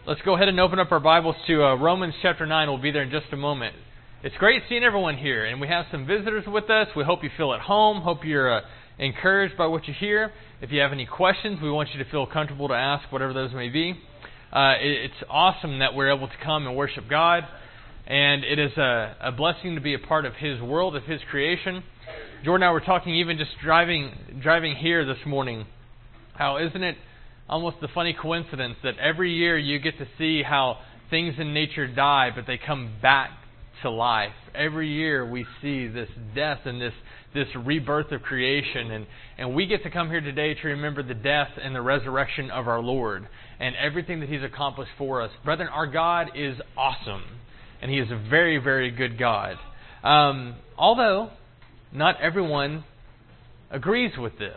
Let's go ahead and open up our Bibles to Romans chapter 9. We'll be there in just a moment. It's great seeing everyone here, and we have some visitors with us. We hope you feel at home. Hope you're encouraged by what you hear. If you have any questions, we want you to feel comfortable to ask, whatever those may be. It's awesome that we're able to come and worship God, and it is a blessing to be a part of His world, of His creation. Jordan and I were talking even just driving here this morning. How isn't it almost the funny coincidence that every year you get to see how things in nature die, but they come back to life. Every year we see this death and this rebirth of creation, and we get to come here today to remember the death and the resurrection of our Lord and everything that He's accomplished for us. Brethren, our God is awesome, and He is a very, very good God. Although not everyone agrees with this.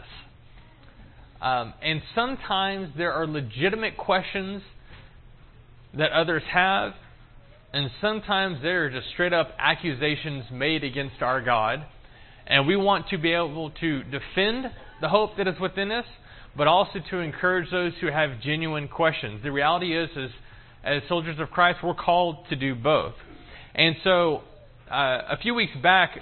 And sometimes there are legitimate questions that others have, and sometimes there are just straight up accusations made against our God. And we want to be able to defend the hope that is within us, but also to encourage those who have genuine questions. The reality is as soldiers of Christ, we're called to do both. And so, a few weeks back,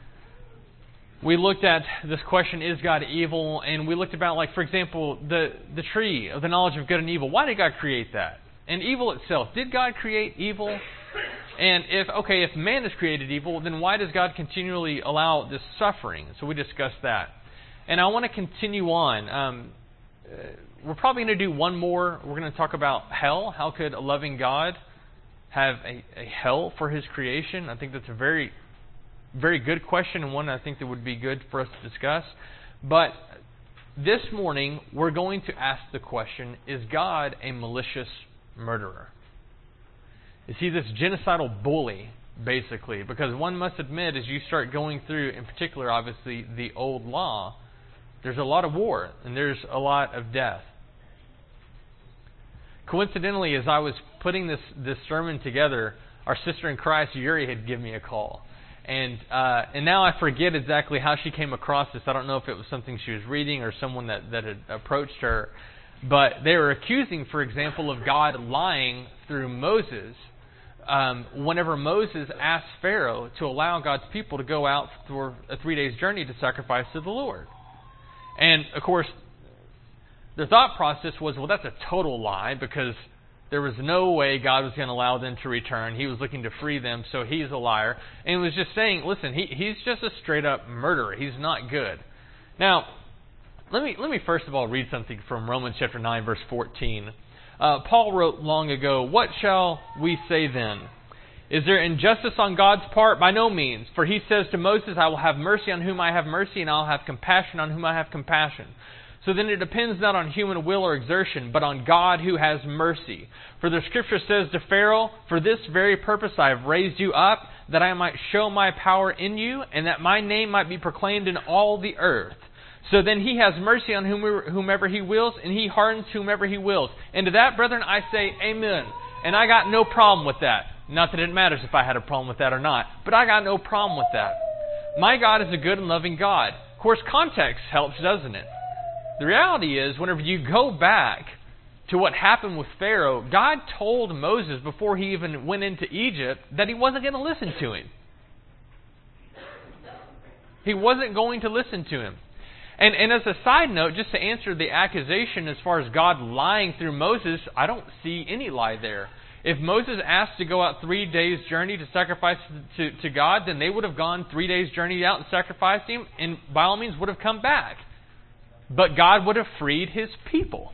we looked at this question, is God evil? And we looked about, like, for example, the tree of the knowledge of good and evil. Why did God create that? And evil itself. Did God create evil? And if man has created evil, then why does God continually allow this suffering? So we discussed that. And I want to continue on. We're probably going to do one more. We're going to talk about hell. How could a loving God have a hell for His creation? I think that's a very, very good question, and one I think that would be good for us to discuss. But this morning, we're going to ask the question, is God a malicious murderer? Is He this genocidal bully, basically? Because one must admit, as you start going through, in particular, obviously, the old law, there's a lot of war, and there's a lot of death. Coincidentally, as I was putting this sermon together, our sister in Christ, Yuri, had given me a call. And now I forget exactly how she came across this. I don't know if it was something she was reading or someone that had approached her. But they were accusing, for example, of God lying through Moses whenever Moses asked Pharaoh to allow God's people to go out for a 3-day journey to sacrifice to the Lord. And, of course, their thought process was, well, that's a total lie because there was no way God was going to allow them to return. He was looking to free them, so he's a liar. And he was just saying, listen, he's just a straight-up murderer. He's not good. Now, let me first of all read something from Romans chapter 9, verse 14. Paul wrote long ago, "What shall we say then? Is there injustice on God's part? By no means. For He says to Moses, I will have mercy on whom I have mercy, and I will have compassion on whom I have compassion. So then it depends not on human will or exertion, but on God who has mercy. For the Scripture says to Pharaoh, for this very purpose I have raised you up, that I might show my power in you, and that my name might be proclaimed in all the earth. So then He has mercy on whomever He wills, and He hardens whomever He wills." And to that, brethren, I say amen. And I got no problem with that. Not that it matters if I had a problem with that or not, but I got no problem with that. My God is a good and loving God. Of course, context helps, doesn't it? The reality is, whenever you go back to what happened with Pharaoh, God told Moses before he even went into Egypt that He wasn't going to listen to him. He wasn't going to listen to him. And as a side note, just to answer the accusation as far as God lying through Moses, I don't see any lie there. If Moses asked to go out 3 days' journey to sacrifice to God, then they would have gone 3 days' journey out and sacrificed Him, and by all means would have come back. But God would have freed His people.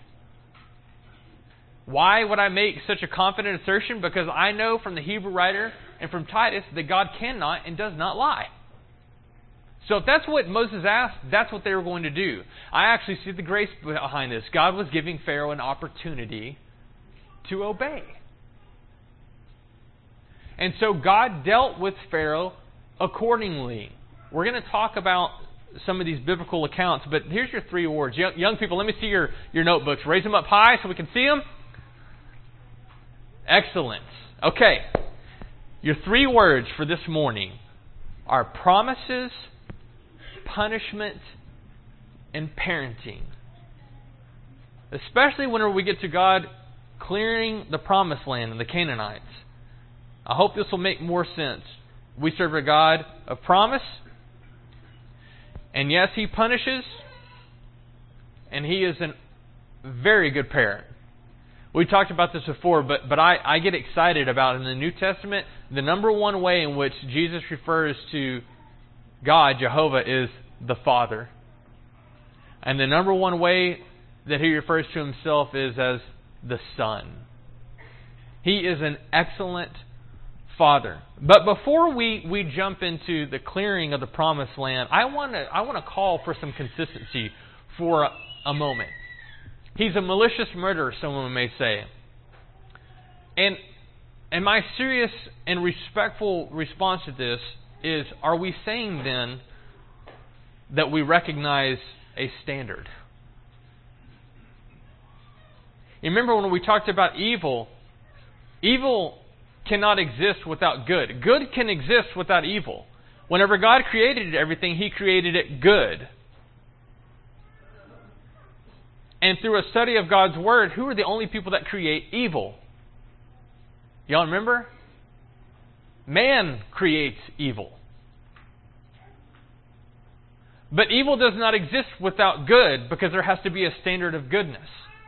Why would I make such a confident assertion? Because I know from the Hebrew writer and from Titus that God cannot and does not lie. So if that's what Moses asked, that's what they were going to do. I actually see the grace behind this. God was giving Pharaoh an opportunity to obey. And so God dealt with Pharaoh accordingly. We're going to talk about some of these biblical accounts, but here's your 3 words. Young people, let me see your notebooks. Raise them up high so we can see them. Excellent. Okay. Your 3 words for this morning are promises, punishment, and parenting. Especially whenever we get to God clearing the promised land and the Canaanites. I hope this will make more sense. We serve a God of promise, and yes, He punishes, and He is a very good parent. We talked about this before, but I get excited about in the New Testament, the number one way in which Jesus refers to God, Jehovah, is the Father. And the number one way that He refers to Himself is as the Son. He is an excellent Father. But before we jump into the clearing of the promised land, I want to call for some consistency for a moment. He's a malicious murderer, someone may say. And my serious and respectful response to this is, are we saying then that we recognize a standard? You remember when we talked about evil, evil cannot exist without good. Good can exist without evil. Whenever God created everything, He created it good. And through a study of God's Word, who are the only people that create evil? Y'all remember? Man creates evil. But evil does not exist without good, because there has to be a standard of goodness.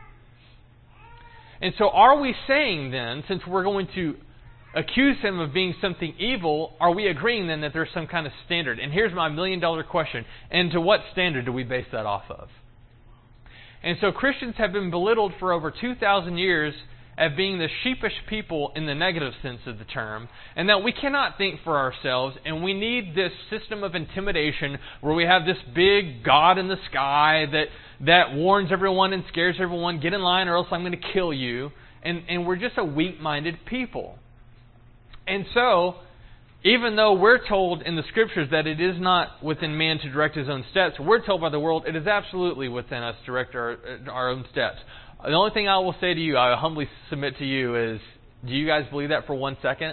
And so are we saying then, since we're going to accuse Him of being something evil, are we agreeing then that there's some kind of standard? And here's my $1 million question. And to what standard do we base that off of? And so Christians have been belittled for over 2,000 years as being the sheepish people in the negative sense of the term, and that we cannot think for ourselves, and we need this system of intimidation where we have this big God in the sky that warns everyone and scares everyone, get in line or else I'm going to kill you, and we're just a weak-minded people. And so, even though we're told in the Scriptures that it is not within man to direct his own steps, we're told by the world it is absolutely within us to direct our own steps. The only thing I will say to you, I humbly submit to you, is, do you guys believe that for 1 second?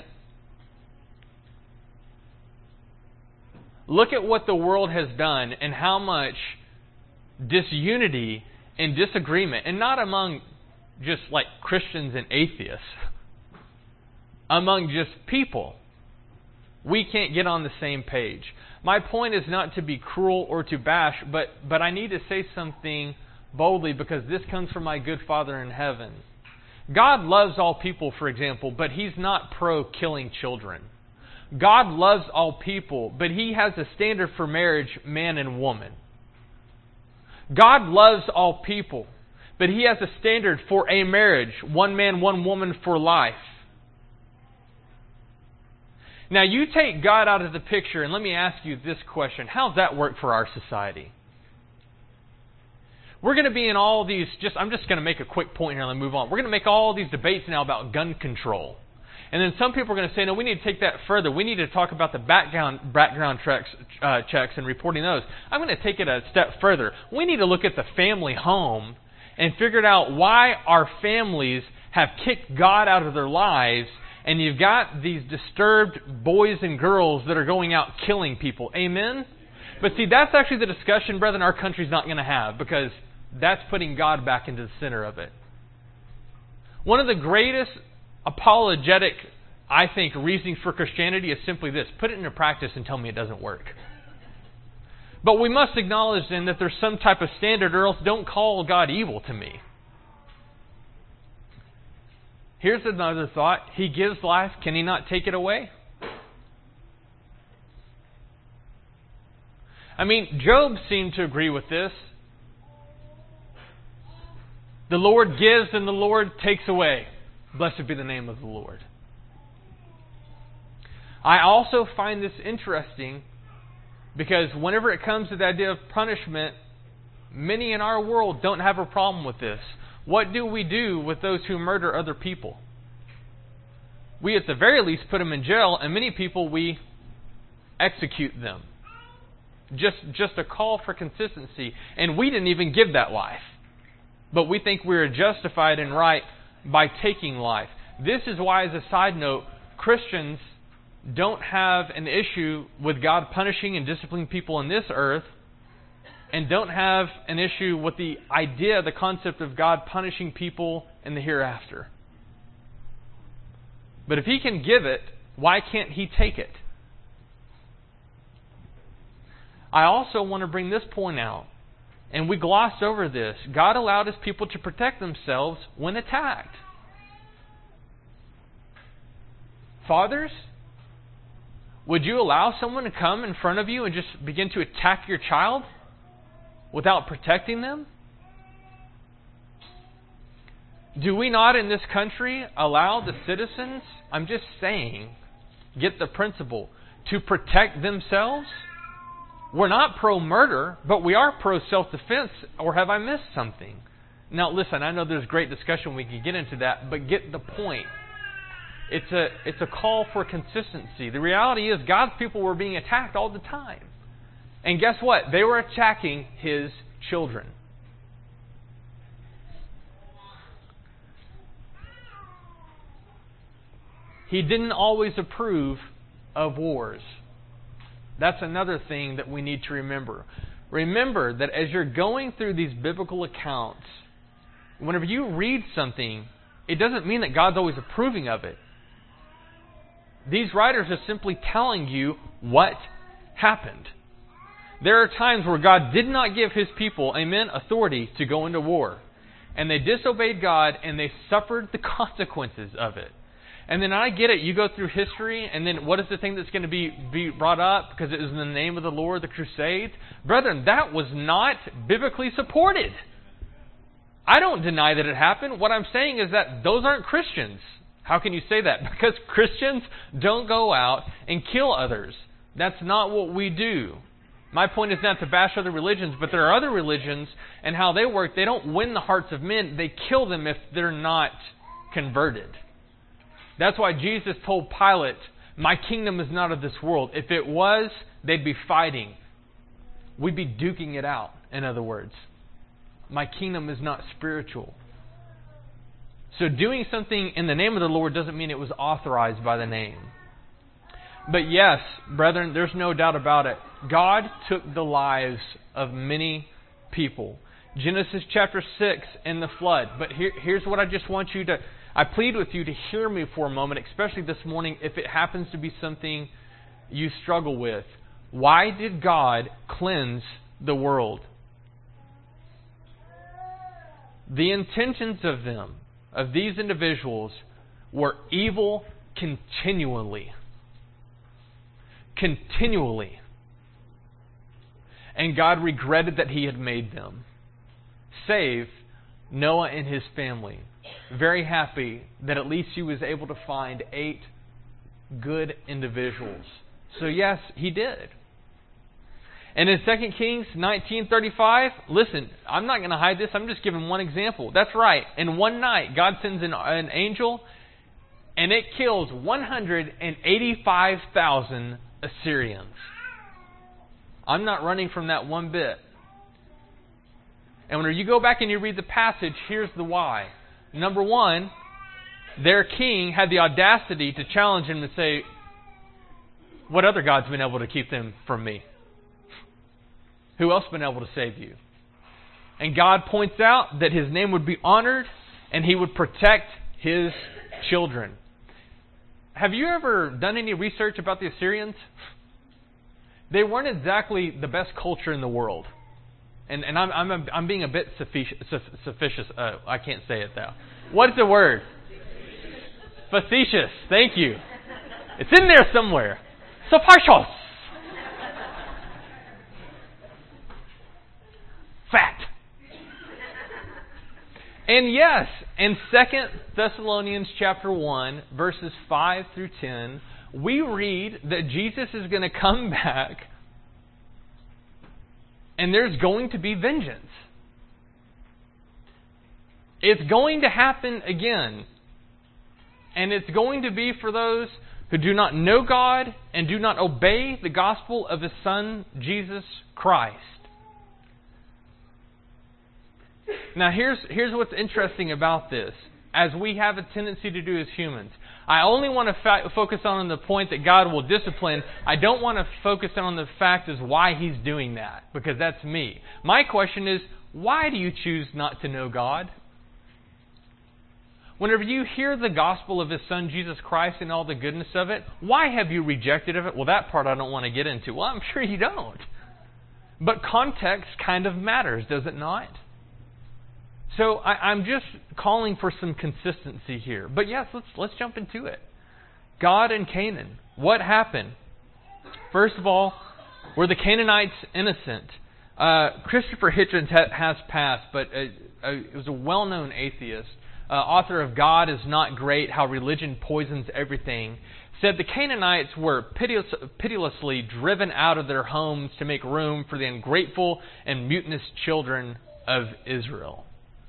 Look at what the world has done and how much disunity and disagreement, and not among just like Christians and atheists, among just people. We can't get on the same page. My point is not to be cruel or to bash, but I need to say something boldly, because this comes from my good Father in heaven. God loves all people, for example, but He's not pro-killing children. God loves all people, but He has a standard for marriage, man and woman. God loves all people, but He has a standard for a marriage, one man, one woman for life. Now you take God out of the picture, and let me ask you this question. How does that work for our society? We're going to be in all these, I'm just going to make a quick point here and then move on. We're going to make all these debates now about gun control. And then some people are going to say, no, we need to take that further. We need to talk about the background checks and reporting those. I'm going to take it a step further. We need to look at the family home and figure out why our families have kicked God out of their lives, and you've got these disturbed boys and girls that are going out killing people. Amen? But see, that's actually the discussion, brethren, our country's not going to have, because that's putting God back into the center of it. One of the greatest apologetic, I think, reasoning for Christianity is simply this: put it into practice and tell me it doesn't work. But we must acknowledge then that there's some type of standard, or else don't call God evil to me. Here's another thought. He gives life. Can He not take it away? I mean, Job seemed to agree with this. The Lord gives and the Lord takes away. Blessed be the name of the Lord. I also find this interesting because whenever it comes to the idea of punishment, many in our world don't have a problem with this. What do we do with those who murder other people? We at the very least put them in jail, and many people we execute them. Just a call for consistency. And we didn't even give that life. But we think we're justified and right by taking life. This is why, as a side note, Christians don't have an issue with God punishing and disciplining people on this earth, and don't have an issue with the idea, the concept of God punishing people in the hereafter. But if He can give it, why can't He take it? I also want to bring this point out, and we gloss over this. God allowed His people to protect themselves when attacked. Fathers, would you allow someone to come in front of you and just begin to attack your child without protecting them? Do we not in this country allow the citizens, I'm just saying, get the principle, to protect themselves? We're not pro-murder, but we are pro-self-defense, or have I missed something? Now listen, I know there's great discussion, we can get into that, but get the point. It's a call for consistency. The reality is God's people were being attacked all the time. And guess what? They were attacking His children. He didn't always approve of wars. That's another thing that we need to remember. Remember that as you're going through these biblical accounts, whenever you read something, it doesn't mean that God's always approving of it. These writers are simply telling you what happened. There are times where God did not give His people, amen, authority to go into war. And they disobeyed God and they suffered the consequences of it. And then I get it, you go through history, and then what is the thing that's going to be brought up? Because it was in the name of the Lord, the Crusades. Brethren, that was not biblically supported. I don't deny that it happened. What I'm saying is that those aren't Christians. How can you say that? Because Christians don't go out and kill others. That's not what we do. My point is not to bash other religions, but there are other religions, and how they work, they don't win the hearts of men. They kill them if they're not converted. That's why Jesus told Pilate, my kingdom is not of this world. If it was, they'd be fighting. We'd be duking it out, in other words. My kingdom is not spiritual. So doing something in the name of the Lord doesn't mean it was authorized by the name. But yes, brethren, there's no doubt about it. God took the lives of many people. Genesis chapter 6 and the flood. But here's what I just want you to... I plead with you to hear me for a moment, especially this morning, if it happens to be something you struggle with. Why did God cleanse the world? The intentions of these individuals, were evil continually. Continually. And God regretted that He had made them. Save Noah and his family. Very happy that at least he was able to find 8 good individuals. So yes, He did. And in 2 Kings 19:35, listen, I'm not going to hide this. I'm just giving one example. That's right. In one night, God sends an angel, and it kills 185,000 Assyrians. I'm not running from that one bit. And when you go back and you read the passage, here's the why. Number one, their king had the audacity to challenge him to say, what other God's been able to keep them from me? Who else been able to save you? And God points out that His name would be honored and He would protect His children. Have you ever done any research about the Assyrians? They weren't exactly the best culture in the world. And I'm being a bit facetious. I can't say it though. What's the word? Facetious. Thank you. It's in there somewhere. Facetious. Fat. And yes, in 2 Thessalonians chapter 1, verses 5 through 10, we read that Jesus is going to come back and there's going to be vengeance. It's going to happen again. And it's going to be for those who do not know God and do not obey the gospel of His Son, Jesus Christ. Now here's what's interesting about this, as we have a tendency to do as humans. I only want to focus on the point that God will discipline. I don't want to focus on the fact as why He's doing that, because that's me. My question is, why do you choose not to know God? Whenever you hear the gospel of His Son, Jesus Christ, and all the goodness of it, why have you rejected of it? Well, that part I don't want to get into. Well, I'm sure you don't. But context kind of matters, does it not? So I'm just calling for some consistency here. But yes, let's jump into it. God and Canaan. What happened? First of all, were the Canaanites innocent? Christopher Hitchens has passed, but it was a well-known atheist. Author of God is Not Great, How Religion Poisons Everything, said the Canaanites were pitilessly driven out of their homes to make room for the ungrateful and mutinous children of Israel.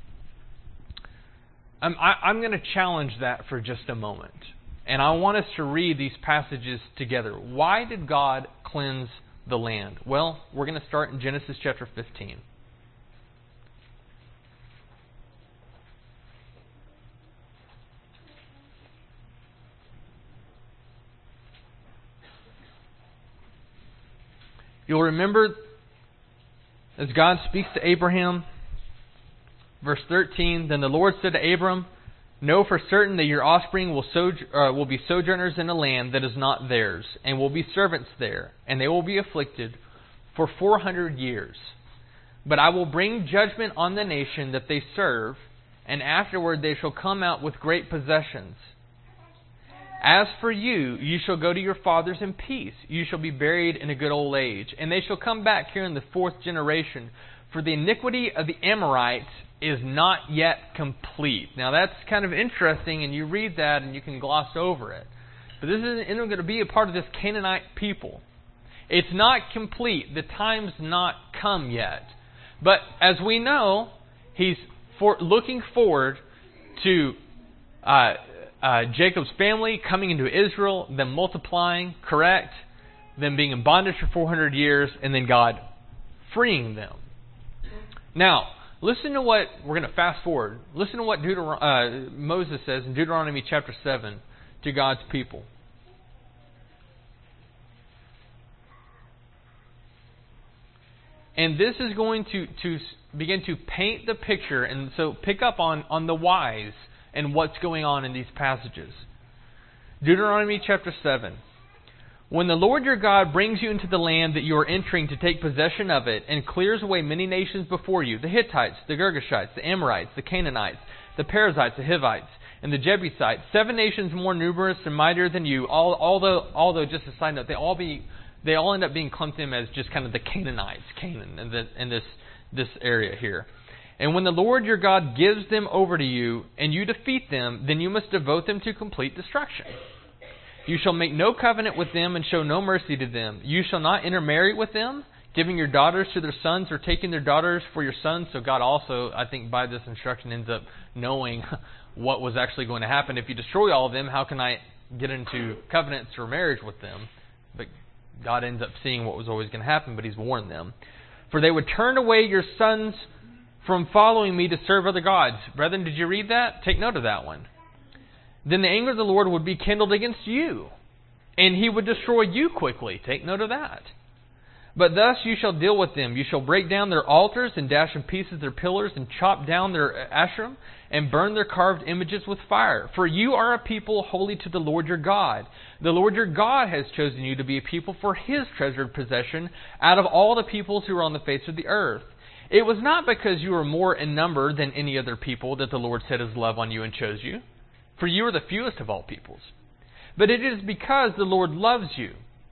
I'm going to challenge that for just a moment. And I want us to read these passages together. Why did God cleanse the land? Well, we're going to start in Genesis chapter 15. You'll remember as God speaks to Abraham, verse 13, Then the Lord said to Abram, Know for certain that your offspring will be sojourners in a land that is not theirs, and will be servants there, and they will be afflicted for 400 years. But I will bring judgment on the nation that they serve, and afterward they shall come out with great possessions. As for you, you shall go to your fathers in peace. You shall be buried in a good old age. And they shall come back here in the 4th generation. For the iniquity of the Amorites is not yet complete. Now that's kind of interesting, and you read that and you can gloss over it. But this isn't going to be a part of this Canaanite people. It's not complete. The time's not come yet. But as we know, he's looking forward to Jacob's family coming into Israel, them multiplying, correct? Them being in bondage for 400 years, and then God freeing them. Now, listen to what, we're going to fast forward. Listen to what Moses says in Deuteronomy chapter 7 to God's people. And this is going to begin to paint the picture, and so pick up on the whys and what's going on in these passages. Deuteronomy chapter 7. When the Lord your God brings you into the land that you are entering to take possession of it, and clears away many nations before you, the Hittites, the Girgashites, the Amorites, the Canaanites, the Perizzites, the Hivites, and the Jebusites, 7 nations more numerous and mightier than you, although just a side note, they all end up being clumped in as just kind of the Canaanites, Canaan, in this area here. And when the Lord your God gives them over to you, and you defeat them, then you must devote them to complete destruction. You shall make no covenant with them and show no mercy to them. You shall not intermarry with them, giving your daughters to their sons or taking their daughters for your sons. So God also, I think by this instruction, ends up knowing what was actually going to happen. If you destroy all of them, how can I get into covenants or marriage with them? But God ends up seeing what was always going to happen, but He's warned them. For they would turn away your sons from following me to serve other gods. Brethren, did you read that? Take note of that one. Then the anger of the Lord would be kindled against you, and He would destroy you quickly. Take note of that. But thus you shall deal with them. You shall break down their altars and dash in pieces their pillars and chop down their Asherim and burn their carved images with fire. For you are a people holy to the Lord your God. The Lord your God has chosen you to be a people for His treasured possession out of all the peoples who are on the face of the earth. It was not because you were more in number than any other people that the Lord set His love on you and chose you. For you are the fewest of all peoples. But it is because the Lord loves you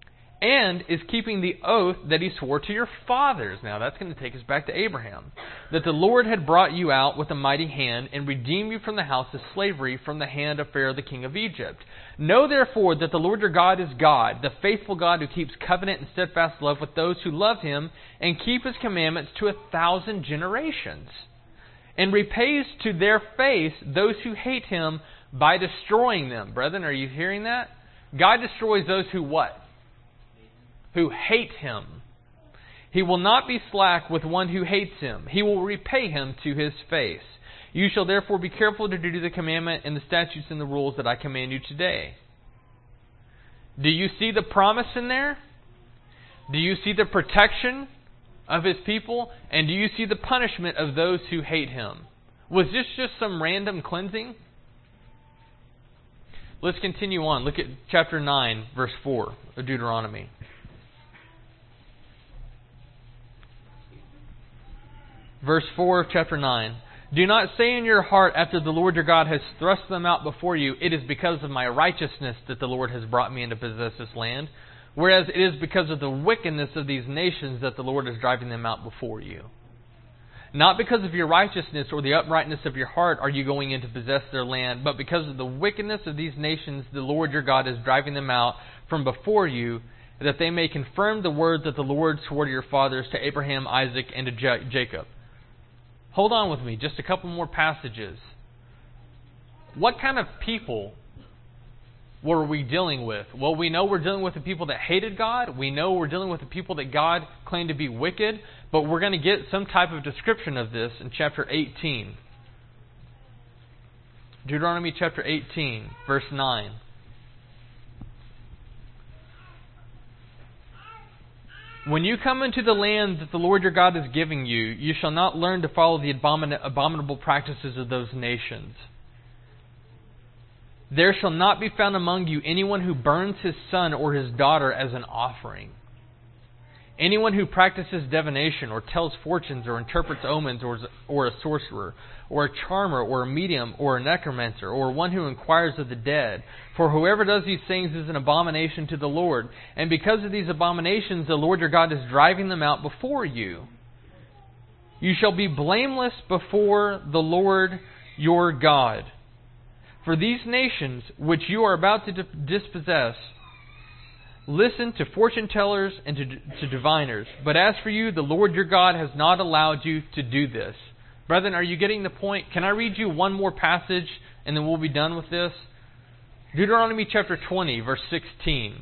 and is keeping the oath that He swore to your fathers. Now that's going to take us back to Abraham. That the Lord had brought you out with a mighty hand and redeemed you from the house of slavery, from the hand of Pharaoh the king of Egypt. Know therefore that the Lord your God is God, the faithful God who keeps covenant and steadfast love with those who love Him and keep His commandments to 1,000 generations. And repays to their face those who hate Him by destroying them. Brethren, are you hearing that? God destroys those who what? Who hate Him. He will not be slack with one who hates Him. He will repay him to his face. You shall therefore be careful to do the commandment and the statutes and the rules that I command you today. Do you see the promise in there? Do you see the protection of His people? And do you see the punishment of those who hate Him? Was this just some random cleansing? Let's continue on. Look at chapter 9, verse 4 of Deuteronomy. Verse 4 of chapter 9. Do not say in your heart, after the Lord your God has thrust them out before you, it is because of my righteousness that the Lord has brought me in to possess this land. Whereas it is because of the wickedness of these nations that the Lord is driving them out before you. Not because of your righteousness or the uprightness of your heart are you going in to possess their land, but because of the wickedness of these nations the Lord your God is driving them out from before you, that they may confirm the word that the Lord swore to your fathers, to Abraham, Isaac, and to Jacob. Hold on with me, just a couple more passages. What kind of people were we dealing with? Well, we know we're dealing with the people that hated God. We know we're dealing with the people that God claimed to be wicked. But we're going to get some type of description of this in chapter 18. Deuteronomy chapter 18, verse 9. When you come into the land that the Lord your God is giving you, you shall not learn to follow the abominable practices of those nations. There shall not be found among you anyone who burns his son or his daughter as an offering. Anyone who practices divination or tells fortunes or interprets omens or a sorcerer or a charmer or a medium or a necromancer or one who inquires of the dead. For whoever does these things is an abomination to the Lord. And because of these abominations, the Lord your God is driving them out before you. You shall be blameless before the Lord your God. For these nations which you are about to dispossess, listen to fortune tellers and to diviners. But as for you, the Lord your God has not allowed you to do this. Brethren, are you getting the point? Can I read you one more passage and then we'll be done with this? Deuteronomy chapter 20, verse 16.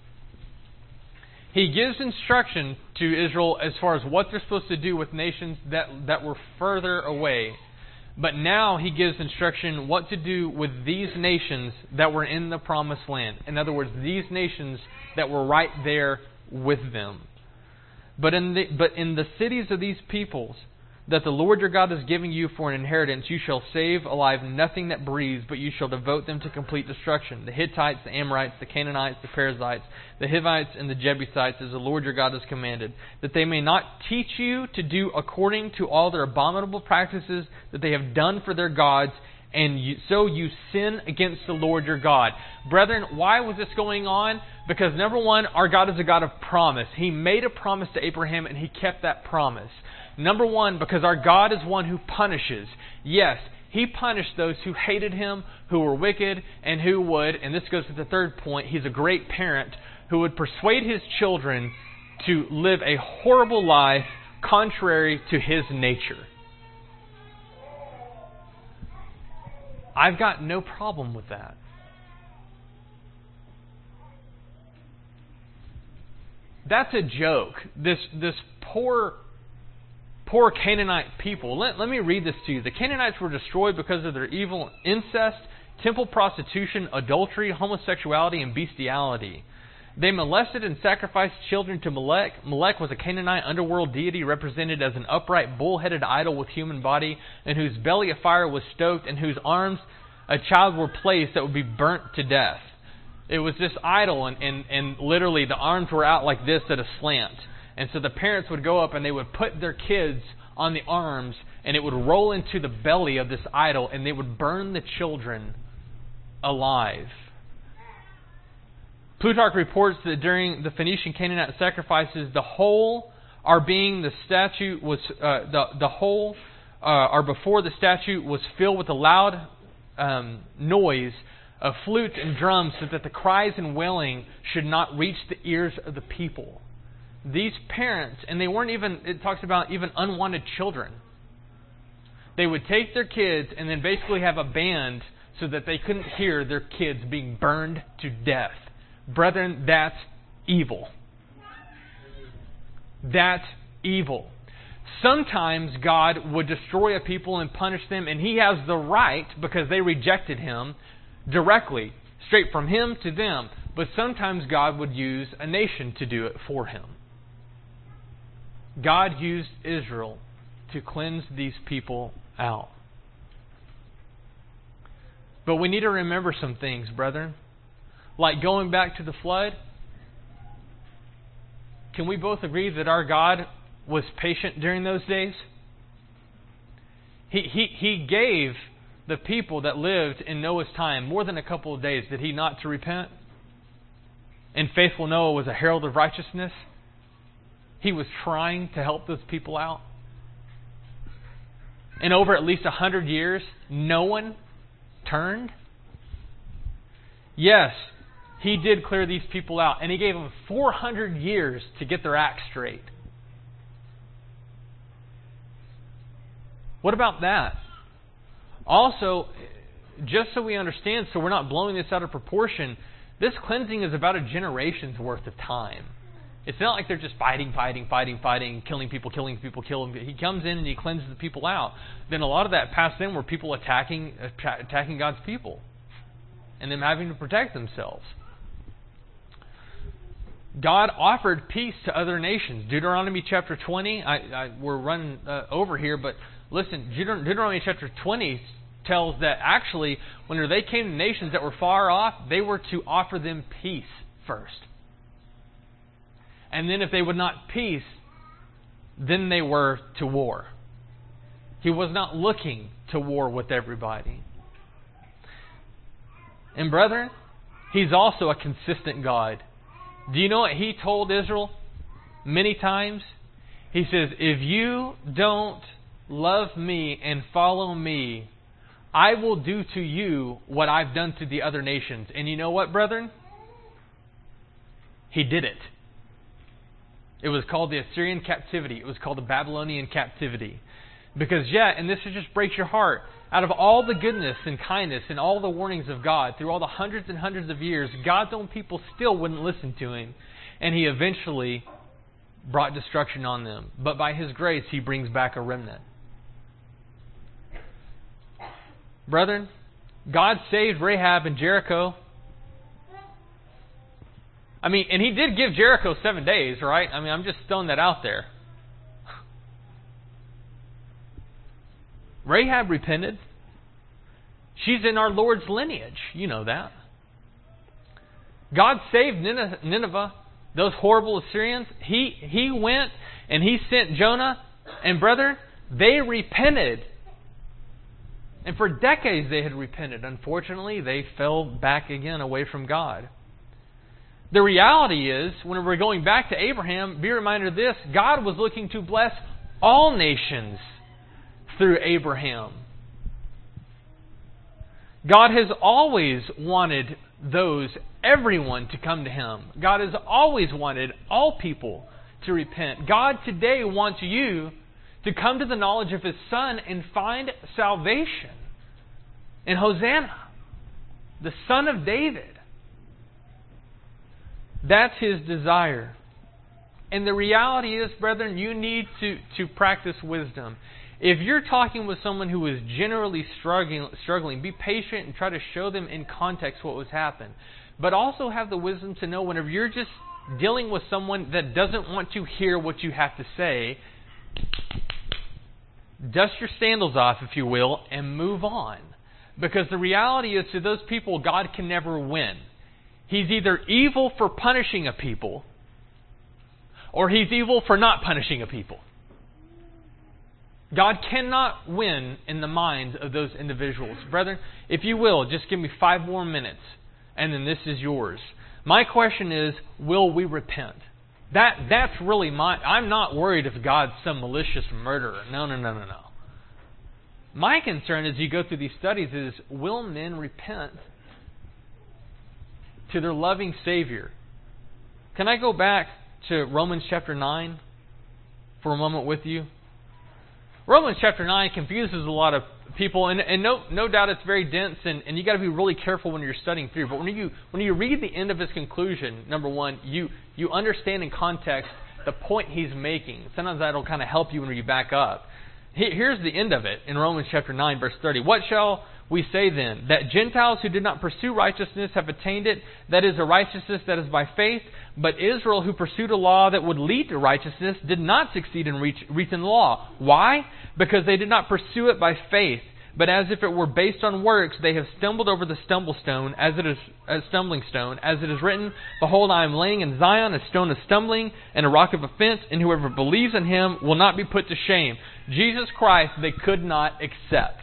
He gives instruction to Israel as far as what they're supposed to do with nations that were further away. But now he gives instruction what to do with these nations that were in the promised land. In other words, these nations that were right there with them. But in the cities of these peoples that the Lord your God is giving you for an inheritance, you shall save alive nothing that breathes, but you shall devote them to complete destruction. The Hittites, the Amorites, the Canaanites, the Perizzites, the Hivites, and the Jebusites, as the Lord your God has commanded, that they may not teach you to do according to all their abominable practices that they have done for their gods, and so you sin against the Lord your God. Brethren, why was this going on? Because number one, our God is a God of promise. He made a promise to Abraham and He kept that promise. Number one, because our God is one who punishes. Yes, He punished those who hated Him, who were wicked, and who would, and this goes to the third point, He's a great parent who would persuade His children to live a horrible life contrary to His nature. I've got no problem with that. That's a joke. This poor Canaanite people. Let me read this to you. The Canaanites were destroyed because of their evil incest, temple prostitution, adultery, homosexuality, and bestiality. They molested and sacrificed children to Molech. Molech was a Canaanite underworld deity represented as an upright, bull-headed idol with human body, in whose belly a fire was stoked, and whose arms a child were placed that would be burnt to death. It was this idol, and literally the arms were out like this at a slant. And so the parents would go up and they would put their kids on the arms, and it would roll into the belly of this idol, and they would burn the children alive. Plutarch reports that during the Phoenician Canaanite sacrifices, the whole are being the statue was the whole are before the statue was filled with a loud noise of flutes and drums, so that the cries and wailing should not reach the ears of the people. These parents, and they weren't even, it talks about even unwanted children. They would take their kids and then basically have a band so that they couldn't hear their kids being burned to death. Brethren, that's evil. That's evil. Sometimes God would destroy a people and punish them, and He has the right, because they rejected Him, directly, straight from Him to them. But sometimes God would use a nation to do it for Him. God used Israel to cleanse these people out. But we need to remember some things, brethren. Like going back to the flood. Can we both agree that our God was patient during those days? He gave the people that lived in Noah's time more than a couple of days, did He not, to repent? And faithful Noah was a herald of righteousness. He was trying to help those people out. And over at least 100 years, no one turned. Yes, He did clear these people out, and He gave them 400 years to get their act straight. What about that? Also, just so we understand, so we're not blowing this out of proportion, this cleansing is about a generation's worth of time. It's not like they're just fighting, killing people. He comes in and He cleanses the people out. Then a lot of that past then were people attacking God's people and them having to protect themselves. God offered peace to other nations. Deuteronomy chapter 20, we're running over here, but listen, Deuteronomy chapter 20 tells that actually, when they came to nations that were far off, they were to offer them peace first. And then if they would not peace, then they were to war. He was not looking to war with everybody. And brethren, He's also a consistent God. Do you know what He told Israel many times? He says, if you don't love Me and follow Me, I will do to you what I've done to the other nations. And you know what, brethren? He did it. It was called the Assyrian captivity. It was called the Babylonian captivity. Because and this just breaks your heart. Out of all the goodness and kindness and all the warnings of God, through all the hundreds and hundreds of years, God's own people still wouldn't listen to Him. And He eventually brought destruction on them. But by His grace, He brings back a remnant. Brethren, God saved Rahab and Jericho. And He did give Jericho 7 days, right? I'm just throwing that out there. Rahab repented. She's in our Lord's lineage. You know that. God saved Nineveh, those horrible Assyrians. He went and He sent Jonah. And brethren, they repented. And for decades they had repented. Unfortunately, they fell back again away from God. The reality is, when we're going back to Abraham, be reminded of this: God was looking to bless all nations through Abraham. God has always wanted everyone to come to Him. God has always wanted all people to repent. God today wants you to come to the knowledge of His Son and find salvation in Hosanna, the Son of David. That's His desire. And the reality is, brethren, you need to practice wisdom. If you're talking with someone who is generally struggling, be patient and try to show them in context what was happening. But also have the wisdom to know whenever you're just dealing with someone that doesn't want to hear what you have to say, dust your sandals off, if you will, and move on. Because the reality is, to those people, God can never win. He's either evil for punishing a people, or He's evil for not punishing a people. God cannot win in the minds of those individuals. Brethren, if you will, just give me 5 more minutes, and then this is yours. My question is, will we repent? That's really I'm not worried if God's some malicious murderer. No. My concern as you go through these studies is, will men repent to their loving Savior? Can I go back to Romans chapter 9 for a moment with you? Romans chapter 9 confuses a lot of people, and no doubt it's very dense, and you got to be really careful when you're studying through. But when you read the end of his conclusion, number one, you understand in context the point he's making. Sometimes that'll kind of help you when you back up. Here's the end of it in Romans chapter 9, verse 30. What shall we say then? That Gentiles who did not pursue righteousness have attained it, that is, a righteousness that is by faith. But Israel, who pursued a law that would lead to righteousness, did not succeed in reaching the law. Why? Because they did not pursue it by faith, But as if it were based on works, they have stumbled over the stumbling stone, as it is written, Behold, I am laying in Zion a stone of stumbling and a rock of offense, and whoever believes in him will not be put to shame. Jesus Christ they could not accept.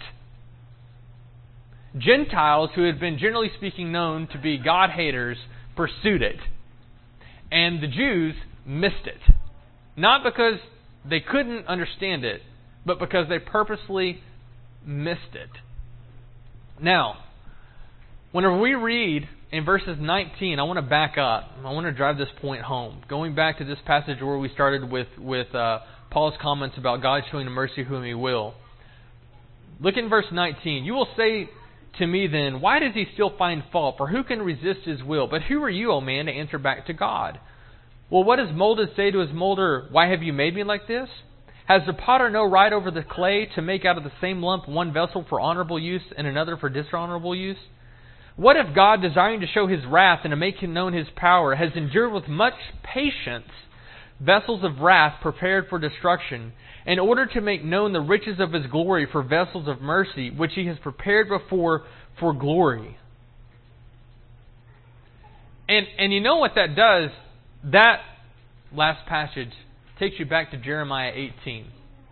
Gentiles, who had been generally speaking known to be God-haters, pursued it. And the Jews missed it. Not because they couldn't understand it, but because they purposely missed it. Now, whenever we read in verses 19, I want to back up. I want to drive this point home. Going back to this passage where we started with Paul's comments about God showing mercy whom He will. Look in verse 19. You will say to me then, why does he still find fault? For who can resist His will? But who are you, O man, to answer back to God? Well, what does molded say to his molder, why have you made me like this? Has the potter no right over the clay to make out of the same lump one vessel for honorable use and another for dishonorable use? What if God, desiring to show His wrath and to make known His power, has endured with much patience vessels of wrath prepared for destruction, in order to make known the riches of His glory for vessels of mercy, which He has prepared before for glory? And you know what that does? That last passage takes you back to Jeremiah 18.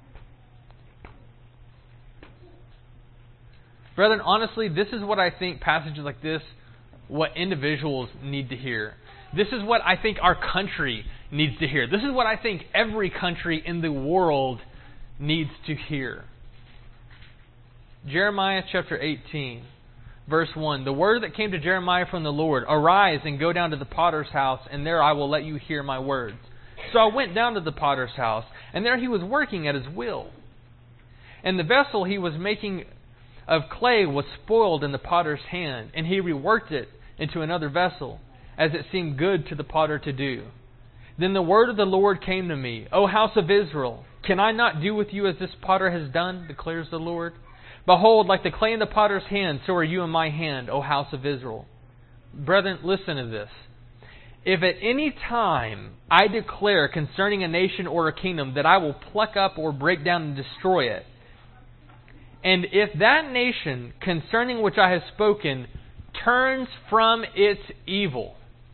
Brethren, honestly, this is what I think passages like this, what individuals need to hear. This is what I think our country needs to hear. This is what I think every country in the world needs to hear. Jeremiah chapter 18, verse 1. The word that came to Jeremiah from the Lord, arise and go down to the potter's house, and there I will let you hear my words. So I went down to the potter's house, and there he was working at his will. And the vessel he was making of clay was spoiled in the potter's hand, and he reworked it into another vessel, as it seemed good to the potter to do. Then the word of the Lord came to me, O house of Israel, can I not do with you as this potter has done, declares the Lord? Behold, like the clay in the potter's hand, so are you in my hand, O house of Israel. Brethren, listen to this. If at any time I declare concerning a nation or a kingdom that I will pluck up or break down and destroy it, and if that nation concerning which I have spoken turns from its evil,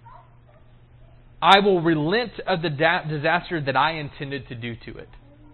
I will relent of the disaster that I intended to do to it.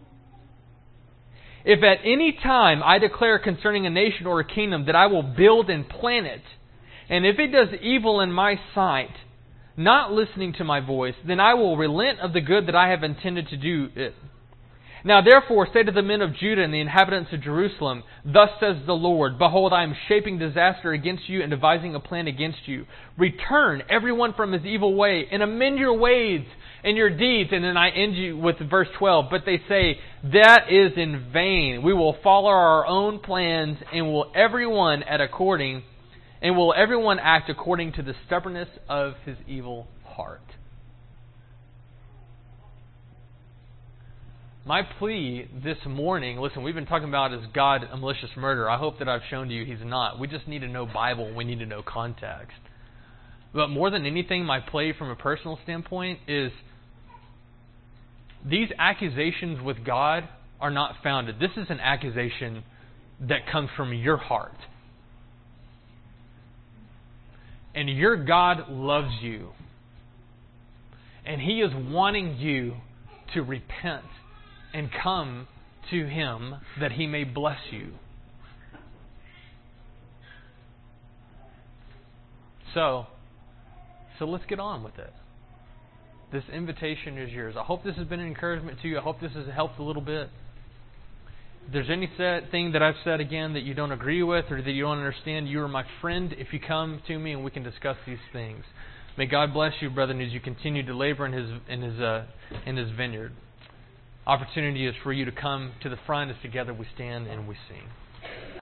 If at any time I declare concerning a nation or a kingdom that I will build and plant it, and if it does evil in my sight, not listening to my voice, then I will relent of the good that I have intended to do it. Now therefore say to the men of Judah and the inhabitants of Jerusalem, Thus says the Lord, Behold, I am shaping disaster against you and devising a plan against you. Return everyone from his evil way and amend your ways and your deeds. And then I end you with verse 12. But they say, that is in vain. We will follow our own plans, and will everyone act according to the stubbornness of his evil heart. My plea this morning, listen, we've been talking about, is God a malicious murderer? I hope that I've shown to you He's not. We just need to know Bible. We need to know context. But more than anything, my plea from a personal standpoint is these accusations with God are not founded. This is an accusation that comes from your heart. And your God loves you. And He is wanting you to repent and come to Him that He may bless you. So let's get on with it. This invitation is yours. I hope this has been an encouragement to you. I hope this has helped a little bit. If there's anything that I've said again that you don't agree with or that you don't understand, you are my friend if you come to me and we can discuss these things. May God bless you, brethren, as you continue to labor in His vineyard. Opportunity is for you to come to the front as together we stand and we sing.